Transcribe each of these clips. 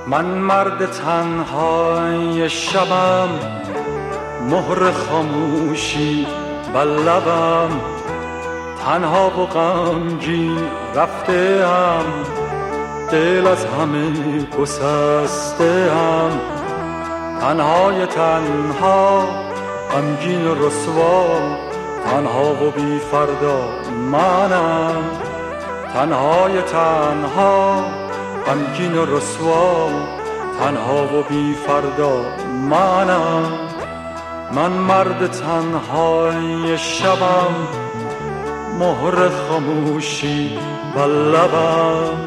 من مرد تنهای شبم، مهر خاموشی بر لبم، تنها و غمگین رفته‌ام، دل از همه گسسته‌ام، تنهای تنها غمگین و رسوا، تنها و بی فردا منم، تنهای تنها غمگین و رسوا، تنها و بی فردا منم. من مرد تنهای شبم، مهر خاموشی بر لبم.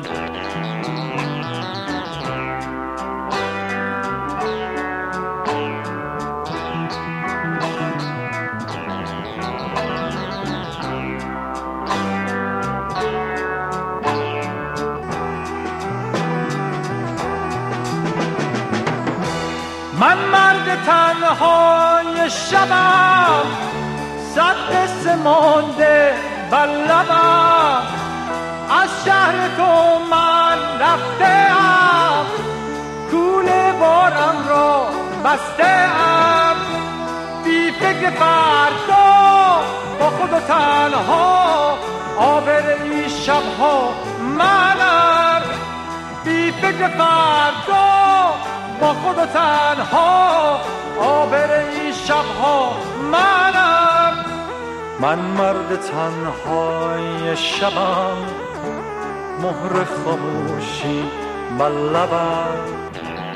من مرد تنهای شبم، صد قصه مانده بر لبم، از شهر تو من رفته‌ام، کوله بارم را بسته‌ام، بی فکر فردا با خود و تنها، آبر این شبها منم، بی فکر فردا با خود و تنها، آبر این شبها منم. من مرد تنهای شبم، مهر خاموشی بر لبم.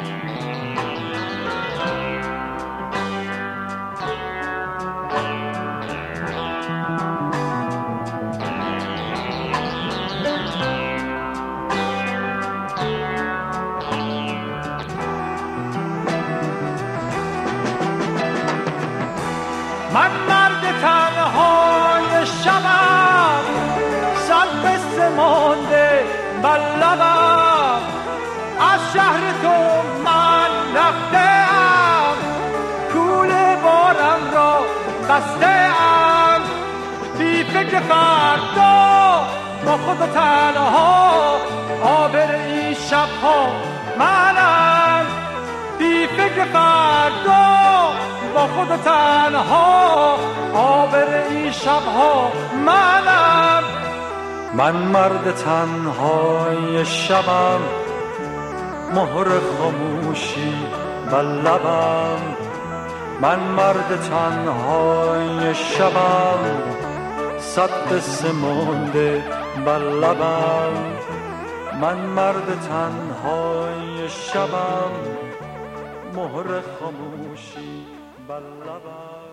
من مرد تنهای شبم، صد قصه مانده بر لبم، از شهر تو من رفته‌ام، کوله بارم را بسته‌ام، بی فکر فردا با خود و تنها، آبر این شبها منم، بی فکر فردا با خود و تنها، آبر این شبها منم. من مرد تنهای شبم، مهر خاموشی بر لبم. من مرد تنهای شبم، صد قصه مانده بر لبم. من مرد تنهای شبم، مهر خاموشی بر لبم.